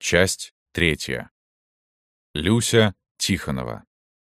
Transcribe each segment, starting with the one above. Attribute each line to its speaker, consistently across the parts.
Speaker 1: Часть 3. Люся Тихонова.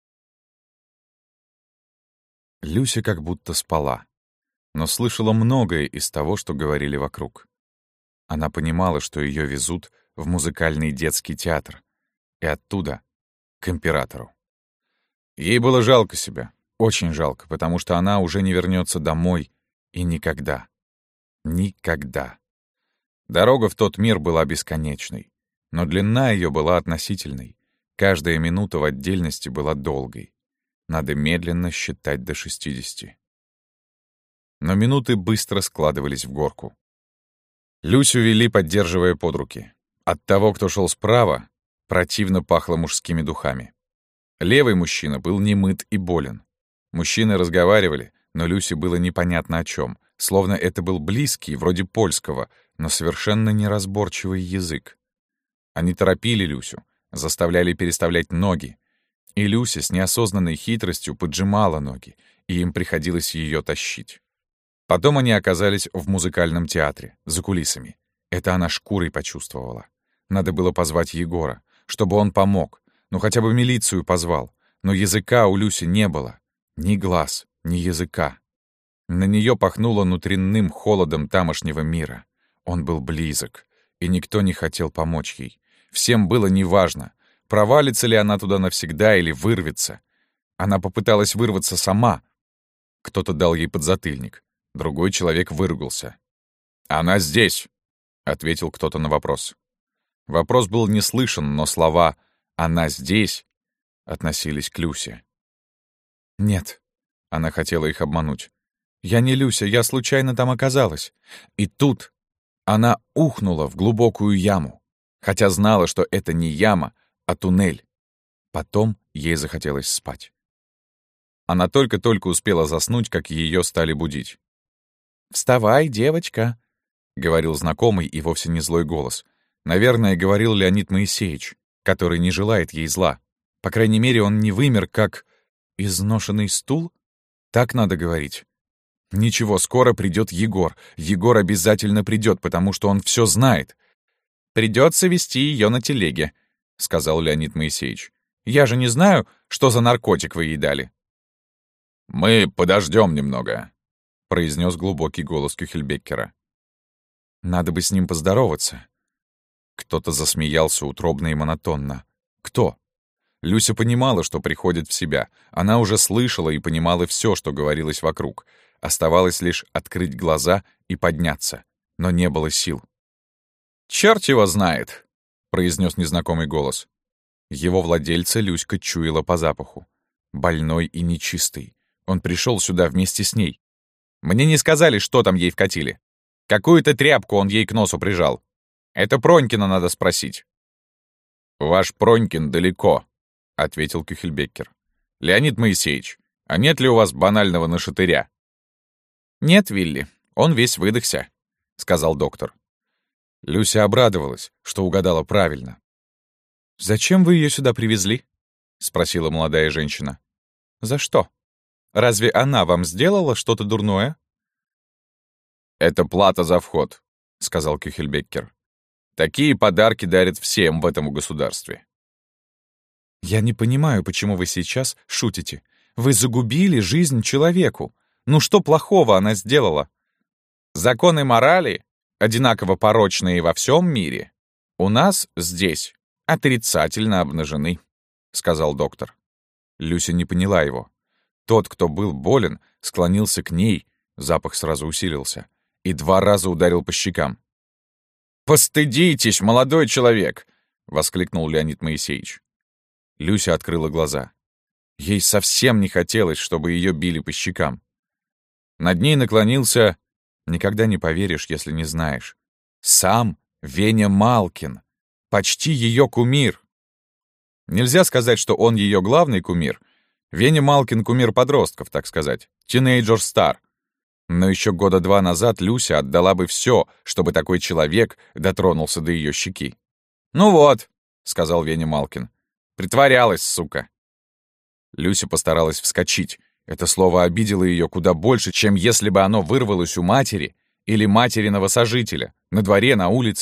Speaker 1: Люся как будто спала, но слышала многое из того, что говорили вокруг. Она понимала, что ее везут в музыкальный детский театр, и оттуда к императору. Ей было жалко себя, очень жалко, потому что она уже не вернется домой и никогда. Никогда. Дорога в тот мир была бесконечной, но длина ее была относительной. Каждая минута в отдельности была долгой. Надо медленно считать до 60. Но минуты быстро складывались в горку. Люсю вели, поддерживая под руки. От того, кто шел справа, противно пахло мужскими духами. Левый мужчина был немыт и болен. Мужчины разговаривали, но Люсе было непонятно о чем, словно это был близкий, вроде польского, но совершенно неразборчивый язык. Они торопили Люсю, заставляли переставлять ноги, и Люся с неосознанной хитростью поджимала ноги, и им приходилось ее тащить. Потом они оказались в музыкальном театре, за кулисами. Это она шкурой почувствовала. Надо было позвать Егора, чтобы он помог, ну хотя бы милицию позвал, но языка у Люси не было. Ни глаз, ни языка. На нее пахнуло внутренним холодом тамошнего мира. Он был близок, и никто не хотел помочь ей. Всем было неважно, провалится ли она туда навсегда или вырвется. Она попыталась вырваться сама. Кто-то дал ей подзатыльник. Другой человек выругался. «Она здесь!» — ответил кто-то на вопрос. Вопрос был не слышен, но слова «она здесь» относились к Люсе. «Нет», — она хотела их обмануть. «Я не Люся, я случайно там оказалась». И тут она ухнула в глубокую яму, хотя знала, что это не яма, а туннель. Потом ей захотелось спать. Она только-только успела заснуть, как ее стали будить. «Вставай, девочка», — говорил знакомый и вовсе не злой голос. Наверное, говорил Леонид Моисеевич, который не желает ей зла. По крайней мере, он не вымер, как изношенный стул. Так надо говорить. Ничего, скоро придет Егор. Егор обязательно придет, потому что он все знает. «Придется везти ее на телеге», — сказал Леонид Моисеевич. «Я же не знаю, что за наркотик вы ей дали». «Мы подождем немного», — произнес глубокий голос Кюхельбеккера. «Надо бы с ним поздороваться». Кто-то засмеялся утробно и монотонно. Кто? Люся понимала, что приходит в себя. Она уже слышала и понимала все, что говорилось вокруг. Оставалось лишь открыть глаза и подняться. Но не было сил. «Чёрт его знает!» — произнес незнакомый голос. Его владельца Люська чуяла по запаху. Больной и нечистый. Он пришел сюда вместе с ней. Мне не сказали, что там ей вкатили. Какую-то тряпку он ей к носу прижал. Это Пронькина надо спросить. «Ваш Пронькин далеко», — ответил Кюхельбеккер. «Леонид Моисеевич, а нет ли у вас банального нашатыря?» «Нет, Вилли, он весь выдохся», — сказал доктор. Люся обрадовалась, что угадала правильно. «Зачем вы ее сюда привезли?» — спросила молодая женщина. «За что? Разве она вам сделала что-то дурное?» «Это плата за вход», — сказал Кюхельбеккер. «Такие подарки дарят всем в этом государстве». «Я не понимаю, почему вы сейчас шутите. Вы загубили жизнь человеку. Ну что плохого она сделала? Законы морали, одинаково порочные во всем мире, у нас здесь отрицательно обнажены», — сказал доктор. Люся не поняла его. Тот, кто был болен, склонился к ней, запах сразу усилился, и 2 раза ударил по щекам. «Постыдитесь, молодой человек!» — воскликнул Леонид Моисеевич. Люся открыла глаза. Ей совсем не хотелось, чтобы ее били по щекам. Над ней наклонился, никогда не поверишь, если не знаешь, сам Веня Малкин, почти ее кумир. Нельзя сказать, что он ее главный кумир. Веня Малкин — кумир подростков, так сказать, тинейджер-стар. Но еще 2 года назад Люся отдала бы все, чтобы такой человек дотронулся до ее щеки. «Ну вот», — сказал Веня Малкин, — «притворялась, сука». Люся постаралась вскочить. Это слово обидело ее куда больше, чем если бы оно вырвалось у матери или матери-новосожителя, на дворе, на улице.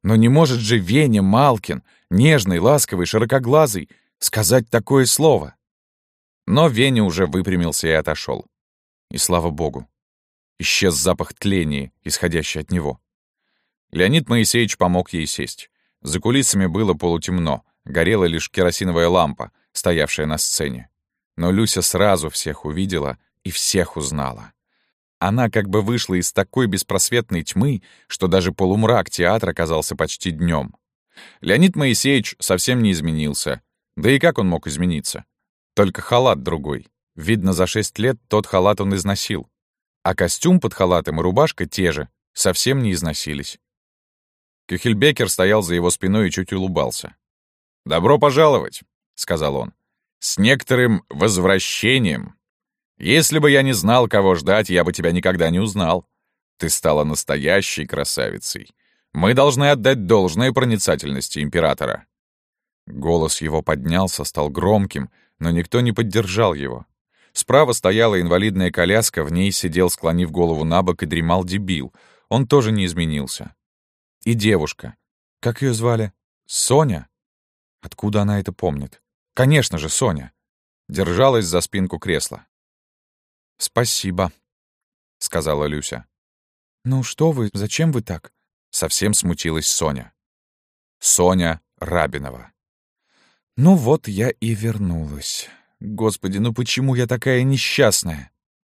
Speaker 1: Но не может же Веня Малкин, нежный, ласковый, широкоглазый, сказать такое слово. Но Веня уже выпрямился и отошел. И слава богу, исчез запах тления, исходящий от него. Леонид Моисеевич помог ей сесть. За кулисами было полутемно, горела лишь керосиновая лампа, стоявшая на сцене. Но Люся сразу всех увидела и всех узнала. Она как бы вышла из такой беспросветной тьмы, что даже полумрак театра казался почти днем. Леонид Моисеевич совсем не изменился. Да и как он мог измениться? Только халат другой. Видно, за 6 лет тот халат он износил. А костюм под халатом и рубашка те же, совсем не износились. Кюхельбекер стоял за его спиной и чуть улыбался. «Добро пожаловать», — сказал он. «С некоторым возвращением. Если бы я не знал, кого ждать, я бы тебя никогда не узнал. Ты стала настоящей красавицей. Мы должны отдать должное проницательности императора». Голос его поднялся, стал громким, но никто не поддержал его. Справа стояла инвалидная коляска, в ней сидел, склонив голову набок, и дремал дебил. Он тоже не изменился. И девушка. Как ее звали? Соня? Откуда она это помнит? Конечно же, Соня. Держалась за спинку кресла. «Спасибо», — сказала Люся. «Ну что вы, зачем вы так?» Совсем смутилась Соня. Соня Рабинова. «Ну вот я и вернулась. Господи, ну почему я такая несчастная?»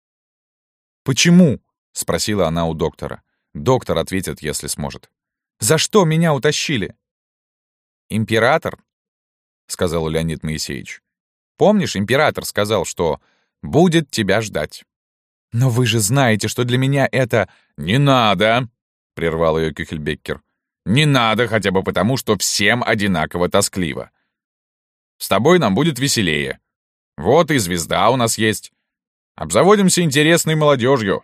Speaker 1: «Почему?» — спросила она у доктора. Доктор ответит, если сможет. «За что меня утащили?» «Император», — сказал Леонид Моисеевич. «Помнишь, император сказал, что будет тебя ждать?» «Но вы же знаете, что для меня это...» «Не надо!» — прервал ее Кюхельбеккер. «Не надо хотя бы потому, что всем одинаково тоскливо. С тобой нам будет веселее. Вот и звезда у нас есть. Обзаводимся интересной молодежью».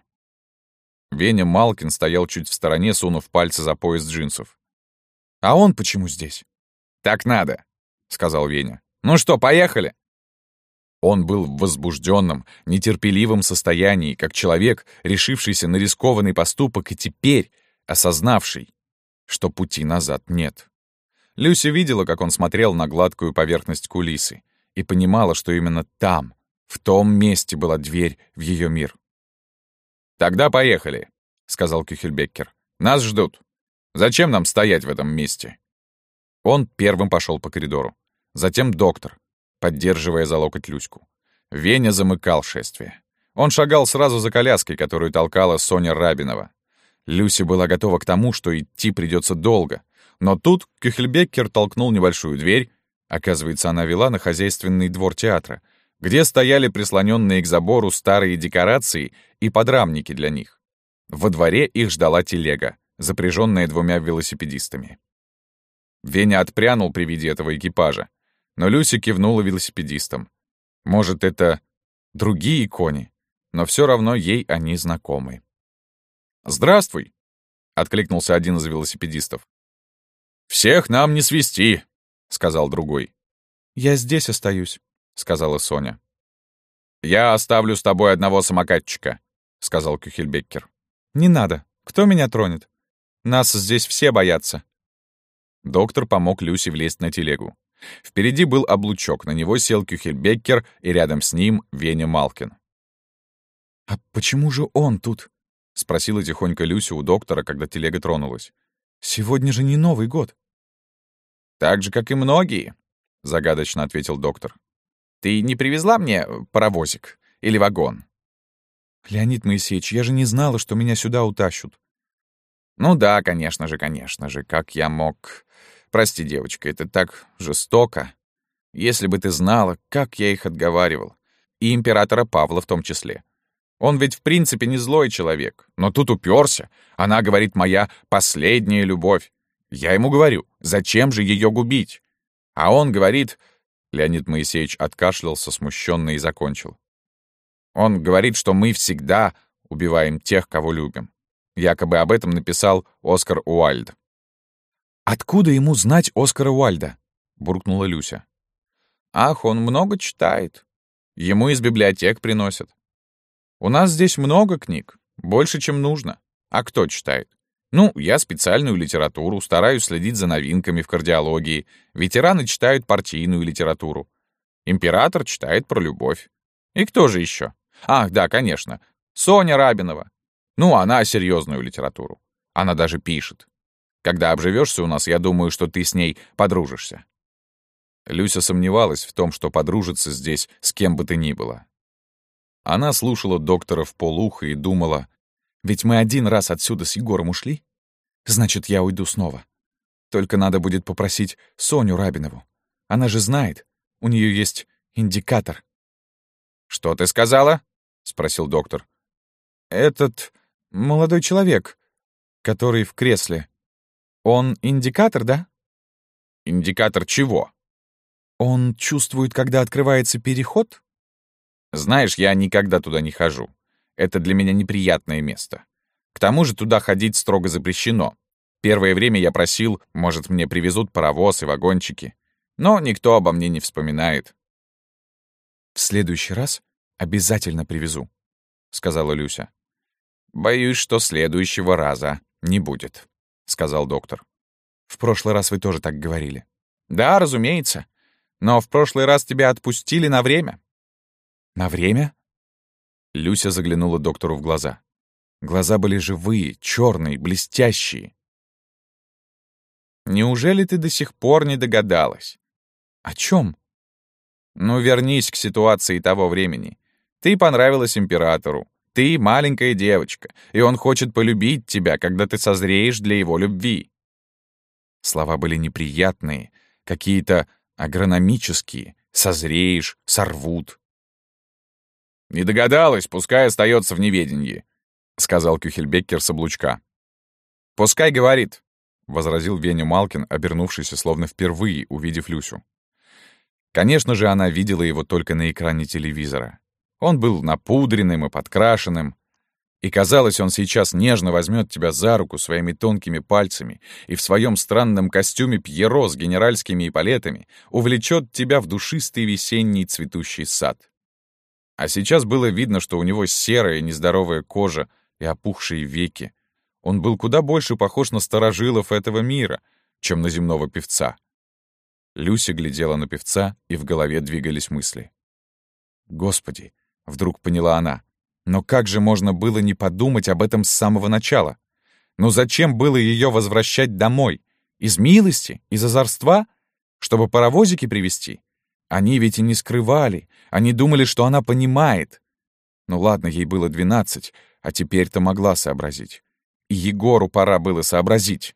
Speaker 1: Веня Малкин стоял чуть в стороне, сунув пальцы за пояс джинсов. «А он почему здесь?» «Так надо», — сказал Веня. «Ну что, поехали?» Он был в возбужденном, нетерпеливом состоянии, как человек, решившийся на рискованный поступок и теперь осознавший, что пути назад нет. Люся видела, как он смотрел на гладкую поверхность кулисы, и понимала, что именно там, в том месте была дверь в ее мир. «Тогда поехали», — сказал Кюхельбеккер. «Нас ждут. Зачем нам стоять в этом месте?» Он первым пошел по коридору. Затем доктор, поддерживая за локоть Люську. Веня замыкал шествие. Он шагал сразу за коляской, которую толкала Соня Рабинова. Люся была готова к тому, что идти придется долго. Но тут Кюхельбеккер толкнул небольшую дверь. Оказывается, она вела на хозяйственный двор театра, где стояли прислоненные к забору старые декорации и подрамники для них. Во дворе их ждала телега, запряженная 2 велосипедистами. Веня отпрянул при виде этого экипажа, но Люся кивнула велосипедистам. Может, это другие кони, но все равно ей они знакомы. «Здравствуй!» — откликнулся один из велосипедистов. «Всех нам не свести!» — сказал другой. «Я здесь остаюсь», — сказала Соня. «Я оставлю с тобой одного самокатчика», — сказал Кюхельбеккер. «Не надо. Кто меня тронет? Нас здесь все боятся». Доктор помог Люсе влезть на телегу. Впереди был облучок, на него сел Кюхельбеккер, и рядом с ним Веня Малкин. «А почему же он тут?» — спросила тихонько Люся у доктора, когда телега тронулась. «Сегодня же не Новый год». «Так же, как и многие», — загадочно ответил доктор. «Ты не привезла мне паровозик или вагон?» «Леонид Моисеевич, я же не знала, что меня сюда утащут». «Ну да, конечно же, как я мог... Прости, девочка, это так жестоко. Если бы ты знала, как я их отговаривал. И императора Павла в том числе. Он ведь в принципе не злой человек, но тут уперся. Она говорит, моя последняя любовь. Я ему говорю, зачем же ее губить? А он говорит...» Леонид Моисеевич откашлялся смущенно и закончил. «Он говорит, что мы всегда убиваем тех, кого любим. Якобы об этом написал Оскар Уайльд». «Откуда ему знать Оскара Уайльда?» — буркнула Люся. «Ах, он много читает. Ему из библиотек приносят. У нас здесь много книг, больше, чем нужно. А кто читает? Ну, я специальную литературу, стараюсь следить за новинками в кардиологии. Ветераны читают партийную литературу. Император читает про любовь. И кто же еще? Ах, да, конечно, Соня Рабинова. Ну, она серьезную литературу. Она даже пишет. Когда обживешься у нас, я думаю, что ты с ней подружишься». Люся сомневалась в том, что подружится здесь с кем бы то ни было. Она слушала доктора вполуха и думала, «Ведь мы один раз отсюда с Егором ушли. Значит, я уйду снова. Только надо будет попросить Соню Рабинову. Она же знает, у нее есть индикатор». «Что ты сказала?» — спросил доктор. «Этот молодой человек, который в кресле, он индикатор, да?» «Индикатор чего?» «Он чувствует, когда открывается переход?» «Знаешь, я никогда туда не хожу. Это для меня неприятное место. К тому же туда ходить строго запрещено. Первое время я просил, может, мне привезут паровоз и вагончики. Но никто обо мне не вспоминает». «В следующий раз обязательно привезу», — сказала Люся. «Боюсь, что следующего раза не будет», — сказал доктор. «В прошлый раз вы тоже так говорили». «Да, разумеется. Но в прошлый раз тебя отпустили на время». «На время?» Люся заглянула доктору в глаза. Глаза были живые, черные, блестящие. «Неужели ты до сих пор не догадалась?» «О чем?» «Ну, вернись к ситуации того времени. Ты понравилась императору. Ты маленькая девочка, и он хочет полюбить тебя, когда ты созреешь для его любви». Слова были неприятные, какие-то агрономические. «Созреешь», «сорвут». «Не догадалась, пускай остается в неведении», — сказал Кюхельбеккер с облучка. «Пускай говорит», — возразил Веня Малкин, обернувшийся, словно впервые увидев Люсю. Конечно же, она видела его только на экране телевизора. Он был напудренным и подкрашенным, и, казалось, он сейчас нежно возьмет тебя за руку своими тонкими пальцами и в своем странном костюме Пьеро с генеральскими эполетами увлечет тебя в душистый весенний цветущий сад. А сейчас было видно, что у него серая нездоровая кожа и опухшие веки. Он был куда больше похож на старожилов этого мира, чем на земного певца. Люся глядела на певца, и в голове двигались мысли. «Господи!» — вдруг поняла она. «Но как же можно было не подумать об этом с самого начала? Ну зачем было ее возвращать домой? Из милости? Из озорства? Чтобы паровозики привезти? Они ведь и не скрывали. Они думали, что она понимает. Ну ладно, ей было 12, а теперь-то могла сообразить. И Егору пора было сообразить».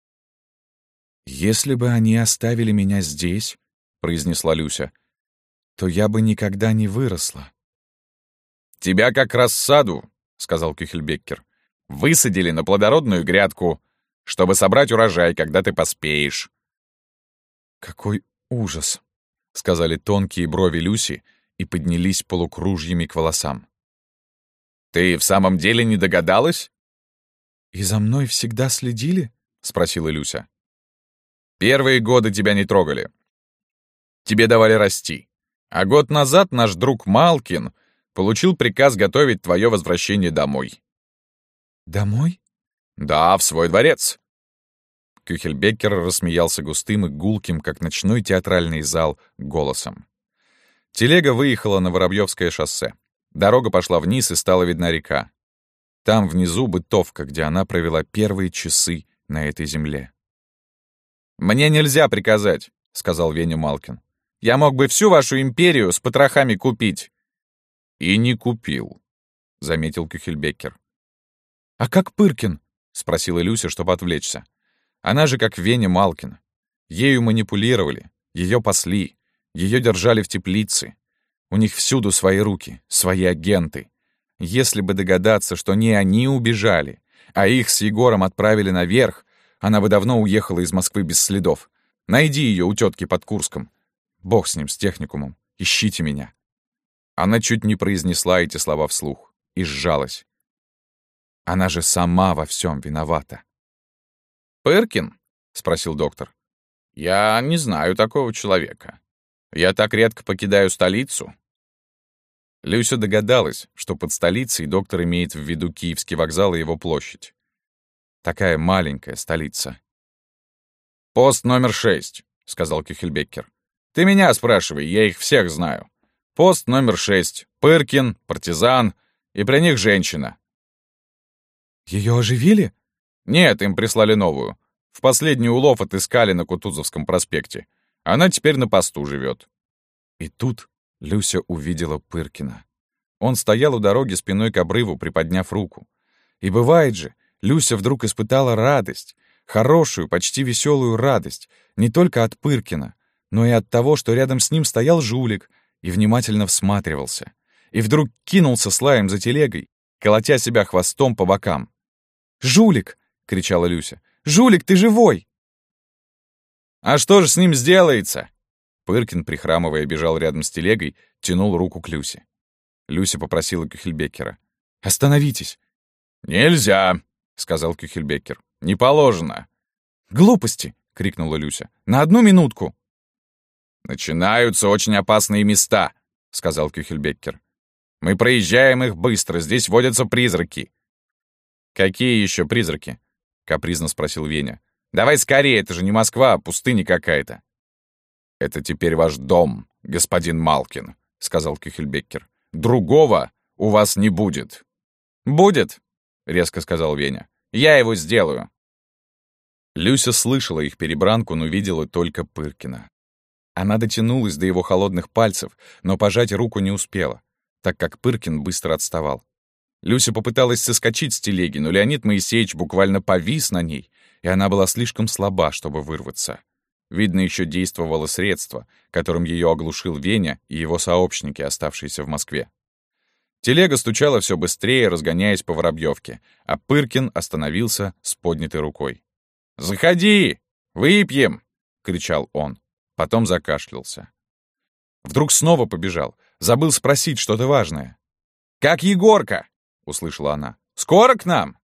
Speaker 1: «Если бы они оставили меня здесь, — произнесла Люся, — то я бы никогда не выросла». «Тебя как рассаду, — сказал Кюхельбеккер, — высадили на плодородную грядку, чтобы собрать урожай, когда ты поспеешь». «Какой ужас!» — сказали тонкие брови Люси и поднялись полукружьями к волосам. «Ты в самом деле не догадалась?» «И за мной всегда следили?» — спросила Люся. «Первые годы тебя не трогали. Тебе давали расти. А год назад наш друг Малкин получил приказ готовить твое возвращение домой». «Домой?» «Да, в свой дворец». Кюхельбеккер рассмеялся густым и гулким, как ночной театральный зал, голосом. Телега выехала на Воробьевское шоссе. Дорога пошла вниз, и стала видна река. Там внизу бытовка, где она провела первые часы на этой земле. «Мне нельзя приказать», — сказал Веня Малкин. «Я мог бы всю вашу империю с потрохами купить». «И не купил», — заметил Кюхельбеккер. «А как Пыркин?» — спросила Люся, чтобы отвлечься. Она же как Веня Малкин. Ею манипулировали, ее пасли, ее держали в теплице. У них всюду свои руки, свои агенты. Если бы догадаться, что не они убежали, а их с Егором отправили наверх, она бы давно уехала из Москвы без следов. Найди ее у тетки под Курском. Бог с ним, с техникумом. Ищите меня». Она чуть не произнесла эти слова вслух и сжалась. Она же сама во всем виновата. «Пыркин?» — спросил доктор. «Я не знаю такого человека. Я так редко покидаю столицу». Люся догадалась, что под столицей доктор имеет в виду Киевский вокзал и его площадь. Такая маленькая столица.
Speaker 2: «Пост номер 6», — сказал Кюхельбеккер. «Ты меня спрашивай, я их всех знаю. Пост номер 6. Пыркин, партизан, и при них женщина».
Speaker 1: Ее оживили?
Speaker 2: «Нет, им прислали новую. В последний улов отыскали на Кутузовском проспекте. Она теперь на посту живет».
Speaker 1: И тут Люся увидела Пыркина. Он стоял у дороги спиной к обрыву, приподняв руку. И бывает же, Люся вдруг испытала радость, хорошую, почти веселую радость, не только от Пыркина, но и от того, что рядом с ним стоял жулик и внимательно всматривался. И вдруг кинулся с лаем за телегой, колотя себя хвостом по бокам. «Жулик!» — кричала Люся. «Жулик, ты живой!»
Speaker 2: «А что же с ним сделается?»
Speaker 1: Пыркин, прихрамывая, бежал рядом с телегой, тянул руку к Люсе. Люся попросила Кюхельбеккера. «Остановитесь!»
Speaker 2: «Нельзя!» — сказал Кюхельбеккер. «Не положено!»
Speaker 1: «Глупости!» — крикнула Люся. «На одну минутку!»
Speaker 2: «Начинаются очень опасные места!» — сказал Кюхельбеккер. «Мы проезжаем их быстро, здесь водятся призраки».
Speaker 1: «Какие еще призраки?» — капризно спросил Веня.
Speaker 2: «Давай скорее, это же не Москва, а пустыня какая-то».
Speaker 1: «Это теперь ваш дом, господин Малкин», — сказал Кюхельбеккер. «Другого у вас не будет».
Speaker 2: «Будет», — резко сказал Веня. «Я его сделаю».
Speaker 1: Люся слышала их перебранку, но видела только Пыркина. Она дотянулась до его холодных пальцев, но пожать руку не успела, так как Пыркин быстро отставал. Люся попыталась соскочить с телеги, но Леонид Моисеевич буквально повис на ней, и она была слишком слаба, чтобы вырваться. Видно, еще действовало средство, которым ее оглушил Веня и его сообщники, оставшиеся в Москве. Телега стучала все быстрее, разгоняясь по Воробьевке, а Пыркин остановился с поднятой рукой.
Speaker 2: «Заходи! Выпьем!» — кричал он.
Speaker 1: Потом закашлялся. Вдруг снова побежал. Забыл спросить что-то важное.
Speaker 2: «Как Егорка?» — услышала она. «Скоро к нам?»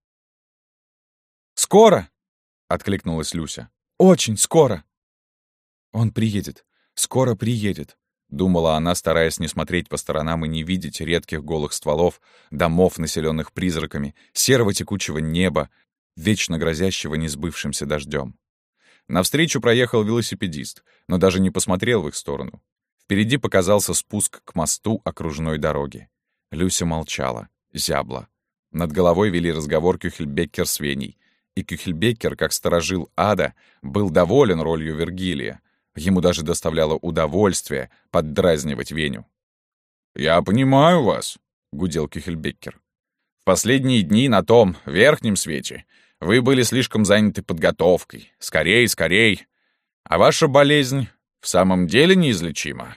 Speaker 1: «Скоро!» — откликнулась Люся. «Очень скоро!» «Он приедет. Скоро приедет», — думала она, стараясь не смотреть по сторонам и не видеть редких голых стволов, домов, населенных призраками, серого текучего неба, вечно грозящего несбывшимся дождем. Навстречу проехал велосипедист, но даже не посмотрел в их сторону. Впереди показался спуск к мосту окружной дороги. Люся молчала, зябла. Над головой вели разговор Кюхельбеккер с Веней. И Кюхельбеккер, как сторожил ада, был доволен ролью Вергилия. Ему даже доставляло удовольствие поддразнивать Веню.
Speaker 2: «Я понимаю вас», — гудел Кюхельбеккер. «В последние дни на том верхнем свете вы были слишком заняты подготовкой. Скорей, скорей. А ваша болезнь в самом деле неизлечима».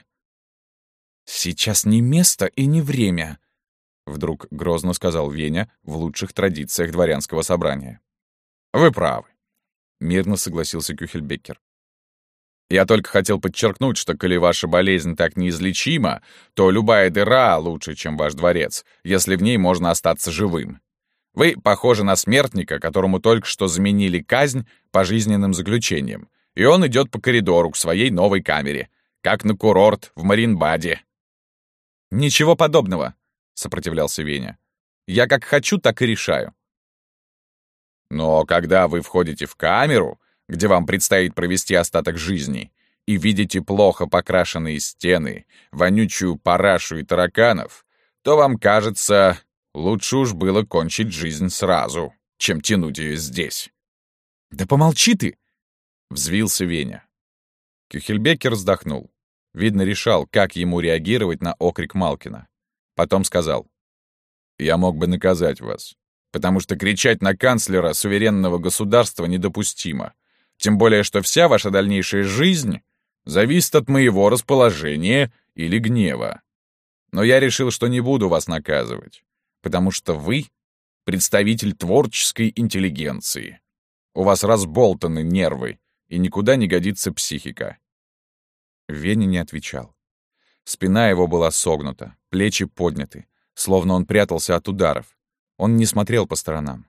Speaker 1: «Сейчас не место и не время», — вдруг грозно сказал Веня в лучших традициях дворянского собрания.
Speaker 2: «Вы правы»,
Speaker 1: — мирно согласился Кюхельбеккер.
Speaker 2: «Я только хотел подчеркнуть, что коли ваша болезнь так неизлечима, то любая дыра лучше, чем ваш дворец, если в ней можно остаться живым. Вы похожи на смертника, которому только что заменили казнь пожизненным заключением, и он идет по коридору к своей новой камере, как на курорт в Маринбаде».
Speaker 1: «Ничего подобного», — сопротивлялся Веня. «Я как хочу, так и решаю».
Speaker 2: «Но когда вы входите в камеру, где вам предстоит провести остаток жизни, и видите плохо покрашенные стены, вонючую парашу и тараканов, то вам кажется, лучше уж было кончить жизнь сразу, чем тянуть ее здесь».
Speaker 1: «Да помолчи ты!»
Speaker 2: — взвился Веня.
Speaker 1: Кюхельбеккер вздохнул. Видно, решал, как ему реагировать на окрик Малкина. Потом сказал:
Speaker 2: «Я мог бы наказать вас, потому что кричать на канцлера суверенного государства недопустимо. Тем более, что вся ваша дальнейшая жизнь зависит от моего расположения или гнева. Но я решил, что не буду вас наказывать, потому что вы — представитель творческой интеллигенции. У вас разболтаны нервы, и никуда не годится психика».
Speaker 1: Веня не отвечал. Спина его была согнута, плечи подняты, словно он прятался от ударов. Он не смотрел по сторонам.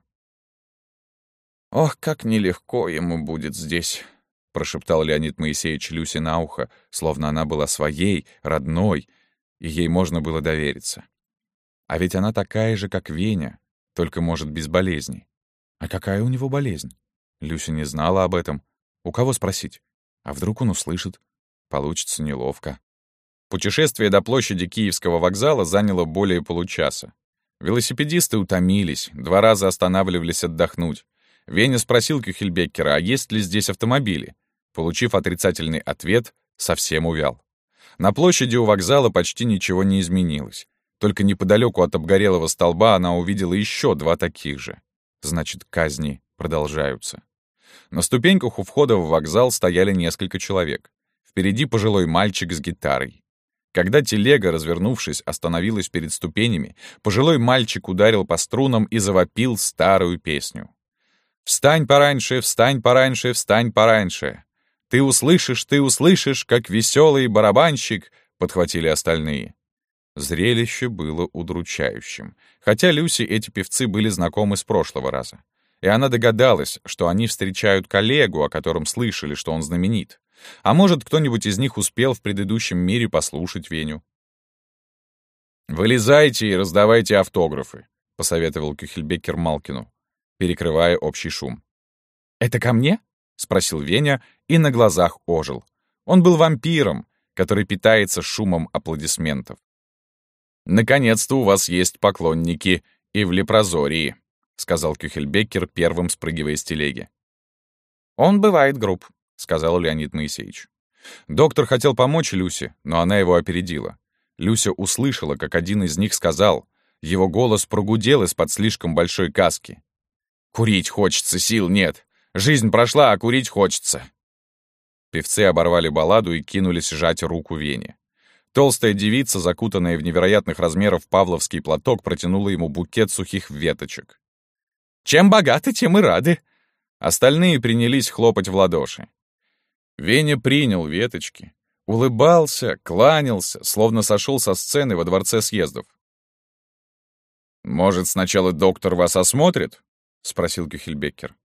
Speaker 1: «Ох, как нелегко ему будет здесь», — прошептал Леонид Моисеевич Люсе на ухо, словно она была своей, родной, и ей можно было довериться. А ведь она такая же, как Веня, только, может, без болезней. А какая у него болезнь? Люся не знала об этом. У кого спросить? А вдруг он услышит? Получится неловко.
Speaker 2: Путешествие до площади Киевского вокзала заняло более получаса. Велосипедисты утомились, 2 раза останавливались отдохнуть. Веня спросил Кюхельбеккера, а есть ли здесь автомобили. Получив отрицательный ответ, совсем увял. На площади у вокзала почти ничего не изменилось. Только неподалеку от обгорелого столба она увидела еще 2 таких же. Значит, казни продолжаются. На ступеньках у входа в вокзал стояли несколько человек. Впереди пожилой мальчик с гитарой. Когда телега, развернувшись, остановилась перед ступенями, пожилой мальчик ударил по струнам и завопил старую песню. «Встань пораньше, встань пораньше, встань пораньше! Ты услышишь, как веселый барабанщик!» — подхватили остальные. Зрелище было удручающим, хотя Люси эти певцы были знакомы с прошлого раза. И она догадалась, что они встречают коллегу, о котором слышали, что он знаменит. А может, кто-нибудь из них успел в предыдущем мире послушать Веню. «Вылезайте и раздавайте автографы», — посоветовал Кюхельбеккер Малкину, перекрывая общий шум. «Это ко мне?» — спросил Веня и на глазах ожил. Он был вампиром, который питается шумом аплодисментов. «Наконец-то у вас есть поклонники и в Лепрозории», — сказал Кюхельбеккер, первым спрыгивая с телеги. «Он бывает груб», — сказал Леонид Моисеевич. Доктор хотел помочь Люсе, но она его опередила. Люся услышала, как один из них сказал. Его голос прогудел из-под слишком большой каски. «Курить хочется, сил нет. Жизнь прошла, а курить хочется». Певцы оборвали балладу и кинулись жать руку Вене. Толстая девица, закутанная в невероятных размеров павловский платок, протянула ему букет сухих веточек. «Чем богаты, тем и рады». Остальные принялись хлопать в ладоши. Веня принял веточки, улыбался, кланялся, словно сошел со сцены во дворце съездов. «Может, сначала доктор вас осмотрит?» — спросил Кюхельбеккер.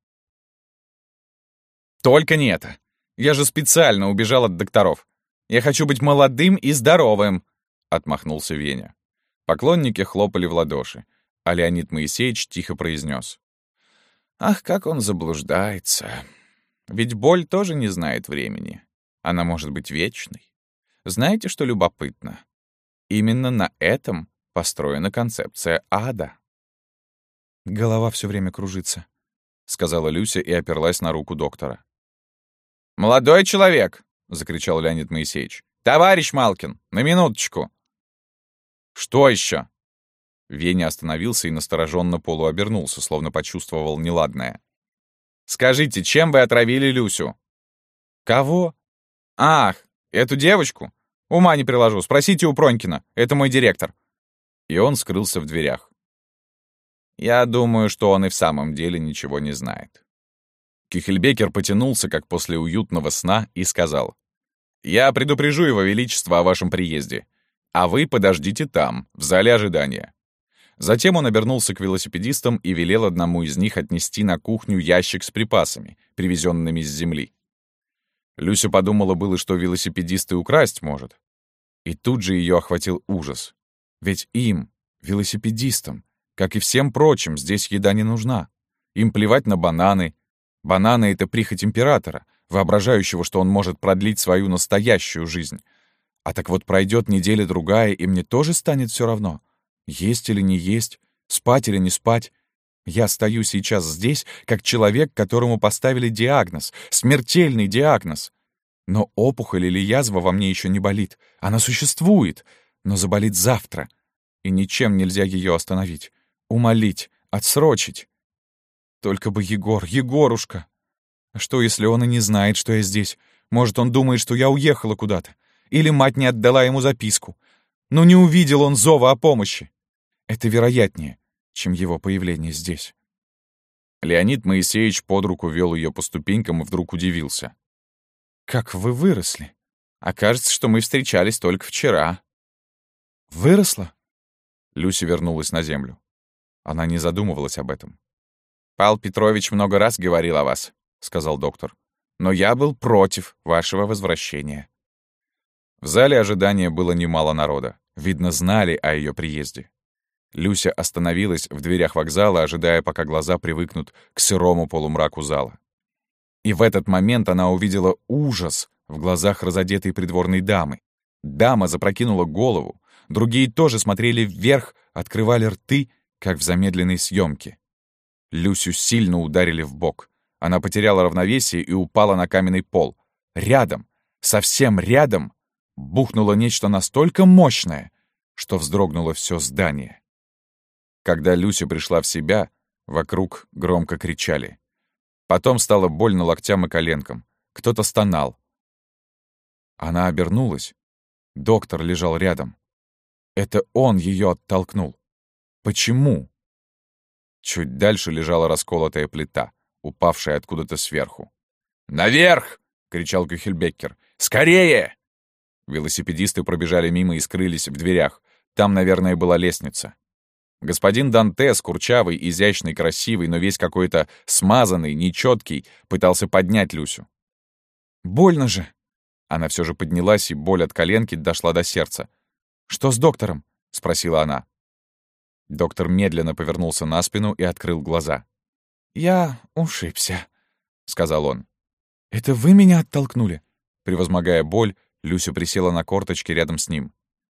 Speaker 2: «Только не это. Я же специально убежал от докторов. Я хочу быть молодым и здоровым», — отмахнулся Веня. Поклонники хлопали в ладоши, а Леонид Моисеевич тихо произнес. «Ах, как он заблуждается! Ведь боль тоже не знает времени. Она может быть вечной. Знаете, что любопытно? Именно на этом построена концепция ада». «Голова все время кружится», — сказала Люся и оперлась на руку доктора. «Молодой человек!» — закричал Леонид Моисеевич. «Товарищ Малкин, на минуточку!» «Что еще?» Веня остановился и настороженно полуобернулся, словно почувствовал неладное. «Скажите, чем вы отравили Люсю?» «Кого?» «Ах, эту девочку? Ума не приложу. Спросите у Пронькина. Это мой директор». И он скрылся в дверях. Я думаю, что он и в самом деле ничего не знает. Кюхельбеккер потянулся, как после уютного сна, и сказал. «Я предупрежу его величество о вашем приезде, а вы подождите там, в зале ожидания». Затем он обернулся к велосипедистам и велел одному из них отнести на кухню ящик с припасами, привезенными с земли. Люся подумала было, что велосипедист и украсть может. И тут же ее охватил ужас. Ведь им, велосипедистам, как и всем прочим, здесь еда не нужна. Им плевать на бананы. Бананы — это прихоть императора, воображающего, что он может продлить свою настоящую жизнь. А так вот пройдет неделя-другая, и мне тоже станет все равно. Есть или не есть, спать или не спать. Я стою сейчас здесь, как человек, которому поставили диагноз, смертельный диагноз. Но опухоль или язва во мне еще не болит. Она существует, но заболит завтра. И ничем нельзя ее остановить, умолить, отсрочить. Только бы Егорушка. А что, если он и не знает, что я здесь? Может, он думает, что я уехала куда-то? Или мать не отдала ему записку? Но не увидел он зова о помощи. Это вероятнее, чем его появление здесь. Леонид Моисеевич под руку вел ее по ступенькам и вдруг удивился. «Как вы выросли? Окажется, что мы встречались только вчера». «Выросла?» Люся вернулась на землю. Она не задумывалась об этом. «Павел Петрович много раз говорил о вас», — сказал доктор. «Но я был против вашего возвращения». В зале ожидания было немало народа. Видно, знали о ее приезде.
Speaker 1: Люся остановилась в дверях вокзала, ожидая, пока глаза привыкнут к сырому полумраку зала. И в этот момент она увидела ужас в глазах разодетой придворной дамы. Дама запрокинула голову, другие тоже смотрели вверх, открывали рты, как в замедленной съемке. Люсю сильно ударили в бок. Она потеряла равновесие и упала на каменный пол. Рядом, совсем рядом, бухнуло нечто настолько мощное, что вздрогнуло все здание. Когда Люся пришла в себя, вокруг громко кричали. Потом стало больно локтям и коленкам. Кто-то стонал. Она обернулась. Доктор лежал рядом. Это он ее оттолкнул. Почему? Чуть дальше лежала расколотая плита, упавшая откуда-то сверху. «Наверх!» — кричал Кюхельбеккер. «Скорее!» Велосипедисты пробежали мимо и скрылись в дверях. Там, наверное, была лестница. Господин Дантес, курчавый, изящный, красивый, но весь какой-то смазанный, нечеткий, пытался поднять Люсю. «Больно же!» Она все же поднялась, и боль от коленки дошла до сердца. «Что с доктором?» — спросила она. Доктор медленно повернулся на спину и открыл глаза. «Я ушибся», — сказал он. «Это вы меня оттолкнули?» Превозмогая боль, Люся присела на корточки рядом с ним.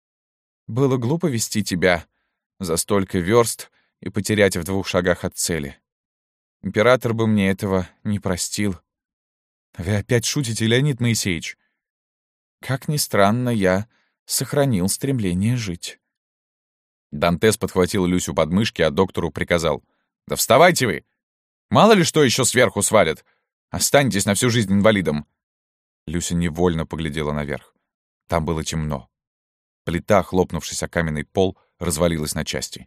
Speaker 1: «Было глупо вести тебя за столько верст и потерять в 2 шагах от цели. Император бы мне этого не простил. Вы опять шутите, Леонид Моисеевич? Как ни странно, я сохранил стремление жить». Дантес подхватил Люсю под мышки, а доктору приказал. «Да вставайте вы! Мало ли что еще сверху свалят! Останетесь на всю жизнь инвалидом!» Люся невольно поглядела наверх. Там было темно. Плита, хлопнувшись о каменный пол, развалилась на части.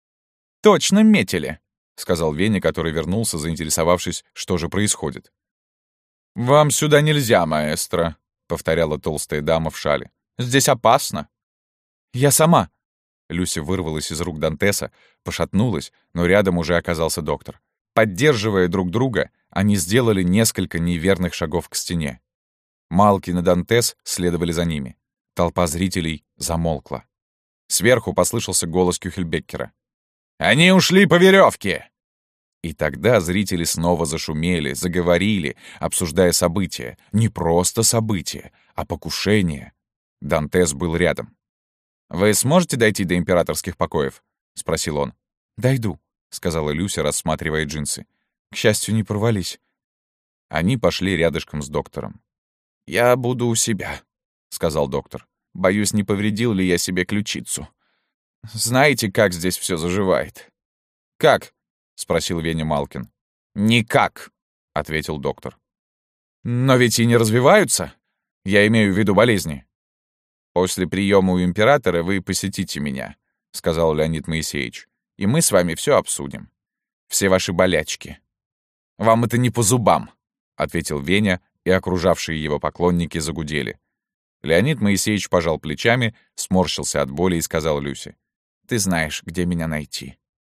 Speaker 1: «Точно метили!» — сказал Веня, который вернулся, заинтересовавшись, что же происходит. «Вам сюда нельзя, маэстро», — повторяла толстая дама в шале. «Здесь опасно». «Я сама». Люся вырвалась из рук Дантеса, пошатнулась, но рядом уже оказался доктор. Поддерживая друг друга, они сделали несколько неверных шагов к стене. Малкин и Дантес следовали за ними. Толпа зрителей замолкла. Сверху послышался голос Кюхельбеккера. «Они ушли по веревке!» И тогда зрители снова зашумели, заговорили, обсуждая события. Не просто события, а покушение. Дантес был рядом. «Вы сможете дойти до императорских покоев?» — спросил он. «Дойду», — сказала Люся, рассматривая джинсы. «К счастью, не порвались». Они пошли рядышком с доктором. «Я буду у себя», — сказал доктор. «Боюсь, не повредил ли я себе ключицу. Знаете, как здесь все заживает?» «Как?» — спросил Веня Малкин. «Никак», — ответил доктор. «Но ведь и не развиваются. Я имею в виду болезни». «После приема у императора вы посетите меня», — сказал Леонид Моисеевич, «и мы с вами все обсудим. Все ваши болячки». «Вам это не по зубам», — ответил Веня, и окружавшие его поклонники загудели. Леонид Моисеевич пожал плечами, сморщился от боли и сказал Люсе: «Ты знаешь, где меня найти».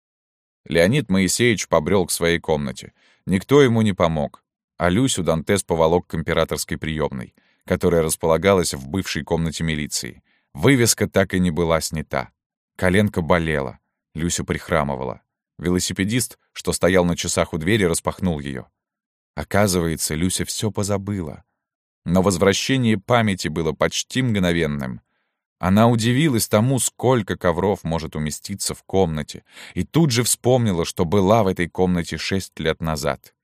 Speaker 1: Леонид Моисеевич побрел к своей комнате. Никто ему не помог, а Люсю Дантес поволок к императорской приемной, которая располагалась в бывшей комнате милиции. Вывеска так и не была снята. Коленка болела, Люся прихрамывала. Велосипедист, что стоял на часах у двери, распахнул ее. Оказывается, Люся все позабыла. Но возвращение памяти было почти мгновенным. Она удивилась тому, сколько ковров может уместиться в комнате, и тут же вспомнила, что была в этой комнате 6 лет назад.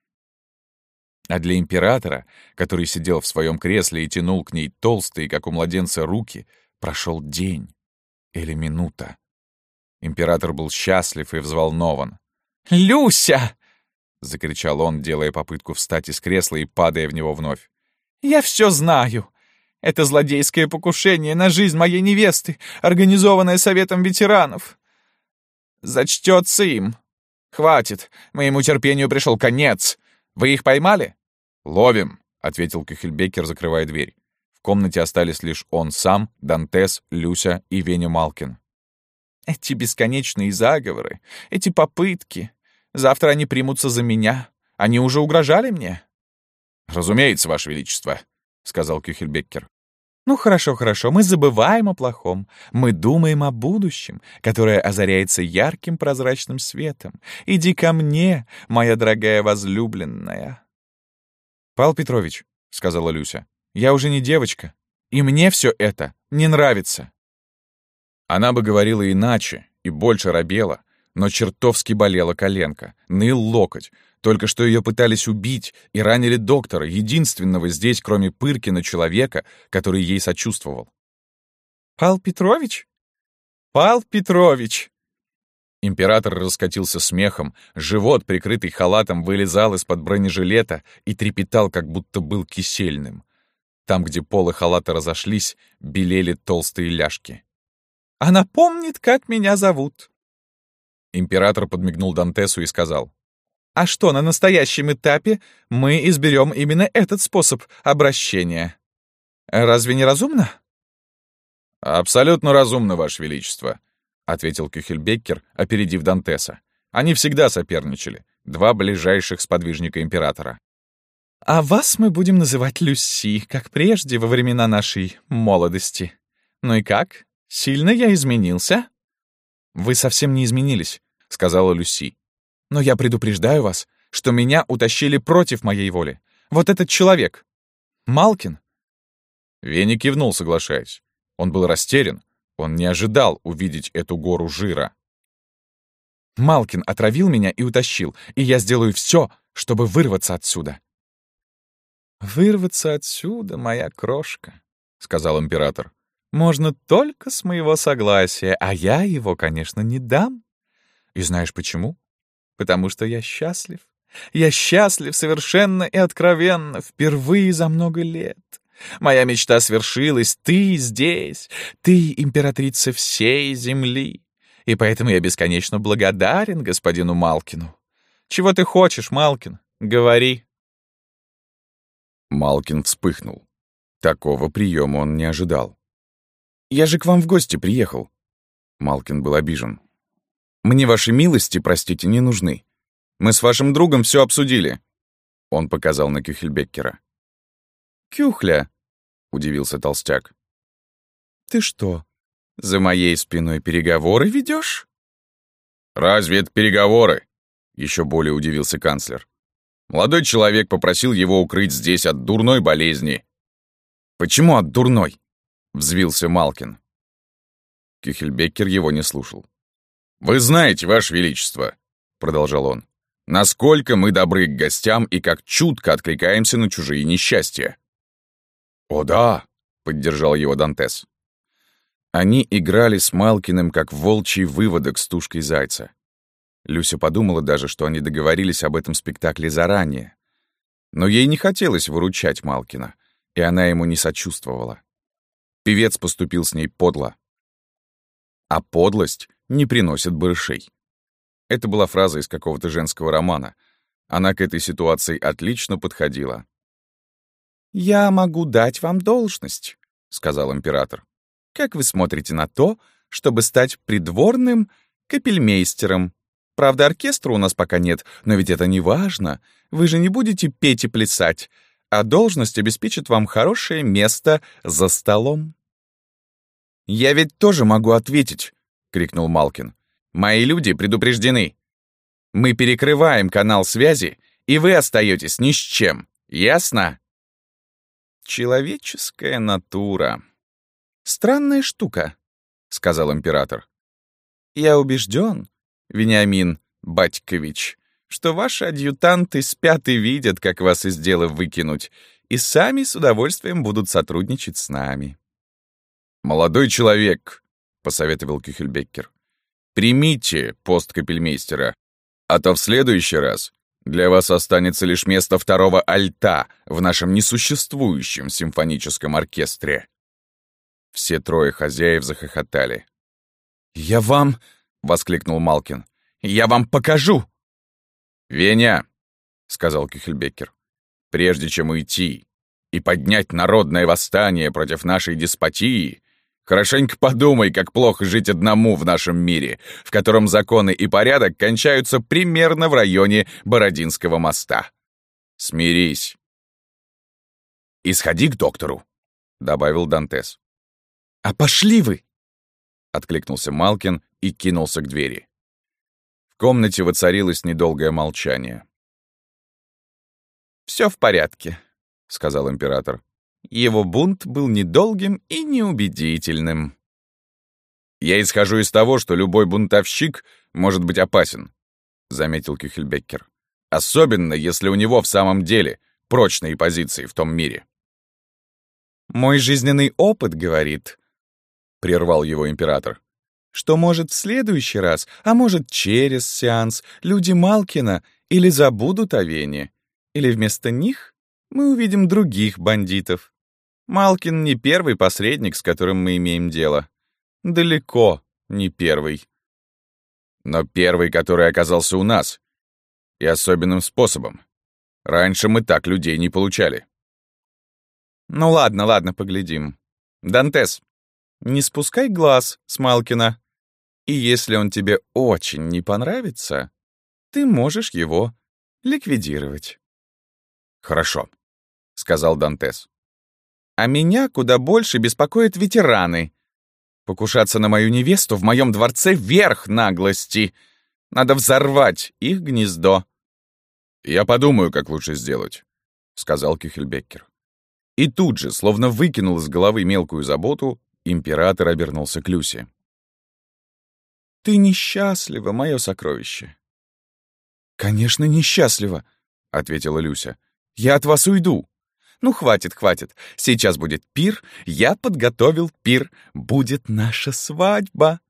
Speaker 1: А для императора, который сидел в своем кресле и тянул к ней толстые, как у младенца, руки, прошел день или минута. Император был счастлив и взволнован. «Люся!» — закричал он, делая попытку встать из кресла и падая в него вновь. «Я все знаю. Это злодейское покушение на жизнь моей невесты, организованное Советом ветеранов. Зачтется им. Хватит, моему терпению пришел конец. Вы их поймали?» «Ловим», — ответил Кюхельбеккер, закрывая дверь. В комнате остались лишь он сам, Дантес, Люся и Веня Малкин. «Эти бесконечные заговоры, эти попытки. Завтра они примутся за меня. Они уже угрожали мне?» «Разумеется, Ваше Величество», — сказал Кюхельбеккер.
Speaker 3: Ну, хорошо, хорошо, мы забываем о плохом. Мы думаем о будущем, которое озаряется ярким прозрачным светом. Иди ко мне, моя дорогая возлюбленная. «Павел Петрович», — сказала Люся, — «я уже не девочка, и мне все это не нравится».
Speaker 1: Она бы говорила иначе и больше робела, но чертовски болела коленка, ныл локоть. Только что ее пытались убить и ранили доктора, единственного здесь, кроме Пыркина, человека, который ей сочувствовал.
Speaker 3: «Павел Петрович? Павел Петрович!»
Speaker 1: Император раскатился смехом, живот, прикрытый халатом, вылезал из-под бронежилета и трепетал, как будто был кисельным. Там, где полы халата разошлись, белели толстые ляжки.
Speaker 3: «Она помнит, как меня зовут».
Speaker 1: Император подмигнул Дантесу и сказал:
Speaker 3: «А что, на настоящем этапе мы изберем именно этот способ обращения? Разве не разумно?»
Speaker 1: «Абсолютно разумно, Ваше Величество», — ответил Кюхельбеккер, опередив Дантеса. Они всегда соперничали, два ближайших сподвижника императора.
Speaker 3: «А вас мы будем называть Люси, как прежде, во времена нашей молодости. Ну и как? Сильно я изменился?»
Speaker 1: «Вы совсем не изменились», — сказала Люси.
Speaker 3: «Но я предупреждаю вас, что меня утащили против моей воли. Вот этот человек. Малкин».
Speaker 1: Веня кивнул, соглашаясь. Он был растерян. Он не ожидал увидеть эту гору жира.
Speaker 3: «Малкин отравил меня и утащил, и я сделаю все, чтобы вырваться отсюда». «Вырваться отсюда, моя крошка», — сказал император, — «можно только с моего согласия, а я его, конечно, не дам. И знаешь почему? Потому что я счастлив. Я счастлив совершенно и откровенно, впервые за много лет. Моя мечта свершилась, ты здесь, ты императрица всей земли. И поэтому я бесконечно благодарен господину Малкину. Чего ты хочешь, Малкин? Говори».
Speaker 1: Малкин вспыхнул. Такого приема он не ожидал. «Я же к вам в гости приехал». Малкин был обижен. «Мне ваши милости, простите, не нужны. Мы с вашим другом все обсудили». Он показал на Кюхельбеккера. «Кюхля», — удивился толстяк. «Ты что, за моей спиной переговоры ведешь?» «Разве это переговоры?» — еще более удивился канцлер. «Молодой человек попросил его укрыть здесь от дурной болезни». «Почему от дурной?» — взвился Малкин. Кюхельбеккер его не слушал. «Вы знаете, Ваше Величество», — продолжал он, «насколько мы добры к гостям и как чутко откликаемся на чужие несчастья». «О да», — поддержал его Дантес. Они играли с Малкиным, как волчий выводок с тушкой зайца. Люся подумала даже, что они договорились об этом спектакле заранее. Но ей не хотелось выручать Малкина, и она ему не сочувствовала. Певец поступил с ней подло. А подлость не приносит барышей. Это была фраза из какого-то женского романа. Она к этой ситуации отлично подходила. «Я могу дать вам должность», — сказал император. «Как вы смотрите на то, чтобы стать придворным капельмейстером? Правда, оркестра у нас пока нет, но ведь это не важно. Вы же не будете петь и плясать, а должность обеспечит вам хорошее место за столом». «Я ведь тоже могу ответить», — крикнул Малкин. «Мои люди предупреждены. Мы перекрываем канал связи, и вы остаетесь ни с чем. Ясно?» «Человеческая натура. Странная штука», — сказал император. «Я убежден, Вениамин Батькович, что ваши адъютанты спят и видят, как вас из дела выкинуть, и сами с удовольствием будут сотрудничать с нами». «Молодой человек», — посоветовал Кюхельбеккер, — «примите пост капельмейстера, а то в следующий раз для вас останется лишь место второго альта в нашем несуществующем симфоническом оркестре». Все трое хозяев захохотали. «Я вам...» — воскликнул Малкин. «Я вам покажу!» «Веня», — сказал Кюхельбеккер, — «прежде чем уйти и поднять народное восстание против нашей деспотии, хорошенько подумай, как плохо жить одному в нашем мире, в котором законы и порядок кончаются примерно в районе Бородинского моста. Смирись. И сходи к доктору.
Speaker 2: — добавил Дантес.
Speaker 3: «А пошли вы!»
Speaker 2: — откликнулся Малкин и кинулся к двери. В комнате воцарилось недолгое молчание.
Speaker 3: «Всё в порядке», — сказал император. «Его бунт был недолгим и неубедительным».
Speaker 2: «Я исхожу из того, что любой бунтовщик может быть опасен», — заметил Кюхельбеккер. «Особенно, если у него в самом деле прочные позиции в том мире».
Speaker 3: «Мой жизненный опыт говорит», — прервал его император, «что, может, в следующий раз, а может, через сеанс, люди Малкина или забудут о Вене, или вместо них мы увидим других бандитов. Малкин не первый посредник, с которым мы имеем дело. Далеко не первый».
Speaker 2: «Но первый, который оказался у нас. И особенным способом. Раньше мы так людей не получали».
Speaker 3: «Ну ладно, поглядим. Дантес, не спускай глаз с Малкина. И если он тебе очень не понравится, ты можешь его ликвидировать».
Speaker 2: «Хорошо», — сказал Дантес.
Speaker 3: «А меня куда больше беспокоят ветераны. Покушаться на мою невесту в моем дворце — верх наглости. Надо взорвать их гнездо».
Speaker 2: «Я подумаю, как лучше сделать», — сказал Кюхельбеккер. И тут же, словно выкинул из головы мелкую заботу, император обернулся к Люсе.
Speaker 3: «Ты несчастлива, мое сокровище». «Конечно, несчастлива», — ответила Люся. «Я от вас уйду». «Ну, хватит. Сейчас будет пир. Я подготовил пир. Будет наша свадьба».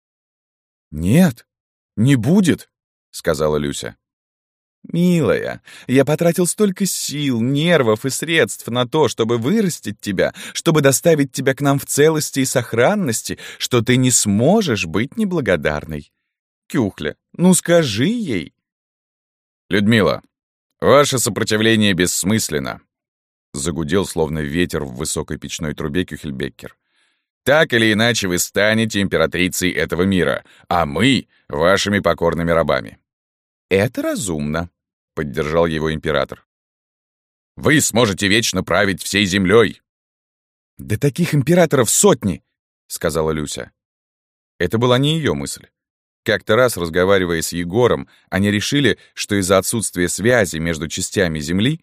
Speaker 2: «Нет, не будет», — сказала Люся.
Speaker 3: «Милая, я потратил столько сил, нервов и средств на то, чтобы вырастить тебя, чтобы доставить тебя к нам в целости и сохранности, что ты не сможешь быть неблагодарной. Кюхля, ну скажи ей».
Speaker 2: «Людмила, ваше сопротивление бессмысленно», — загудел, словно ветер в высокой печной трубе Кюхельбеккер. «Так или иначе вы станете императрицей этого мира, а мы — вашими покорными рабами».
Speaker 3: «Это разумно», — поддержал его император.
Speaker 2: «Вы сможете вечно править всей землей».
Speaker 3: «Да таких императоров сотни», — сказала Люся. Это была не ее мысль. Как-то раз, разговаривая с Егором, они решили, что из-за отсутствия связи между частями Земли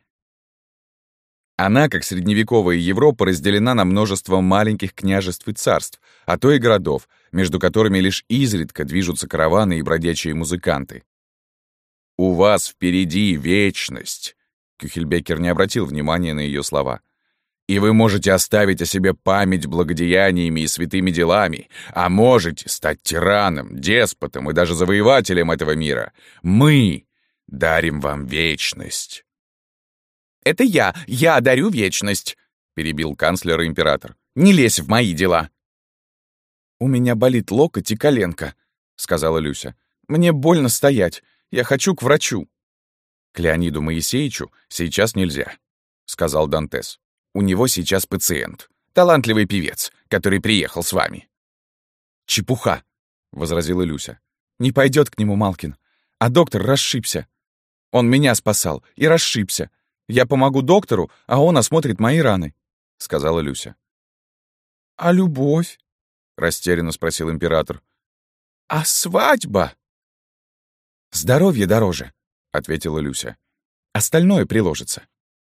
Speaker 3: она, как средневековая Европа, разделена на множество маленьких княжеств и царств, а то и городов, между которыми лишь изредка движутся караваны и бродячие музыканты.
Speaker 2: «У вас впереди вечность», — Кюхельбеккер не обратил внимания на ее слова. «И вы можете оставить о себе память благодеяниями и святыми делами, а можете стать тираном, деспотом и даже завоевателем этого мира. Мы дарим вам вечность».
Speaker 3: «Это я дарю вечность», — перебил канцлер и император. «Не лезь в мои дела». «У меня болит локоть и коленка», — сказала Люся. «Мне больно стоять. Я хочу к врачу».
Speaker 2: «К Леониду Моисеевичу сейчас нельзя», — сказал Дантес. «У него сейчас пациент, талантливый певец, который приехал с вами».
Speaker 3: «Чепуха», — возразила Люся. «Не пойдет к нему Малкин. А доктор расшибся. Он меня спасал и расшибся. Я помогу доктору, а он осмотрит мои раны», — сказала Люся. «А любовь?» — растерянно спросил император. «А свадьба?» «Здоровье дороже», — ответила Люся. «Остальное приложится».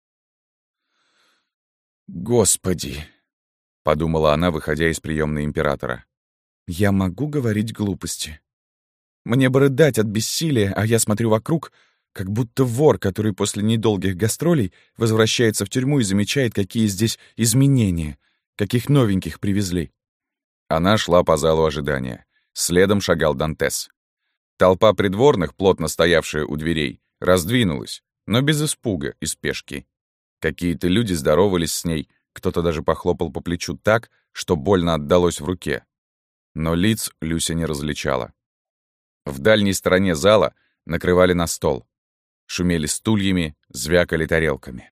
Speaker 3: «Господи», — подумала она, выходя из приемной императора. «Я могу говорить глупости. Мне бы рыдать от бессилия, а я смотрю вокруг, как будто вор, который после недолгих гастролей возвращается в тюрьму и замечает, какие здесь изменения, каких новеньких привезли».
Speaker 2: Она шла по залу ожидания. Следом шагал Дантес. Толпа придворных, плотно стоявшая у дверей, раздвинулась, но без испуга и спешки. Какие-то люди здоровались с ней, кто-то даже похлопал по плечу так, что больно отдалось в руке. Но лиц Люся не различала. В дальней стороне зала накрывали на стол. Шумели стульями, звякали тарелками.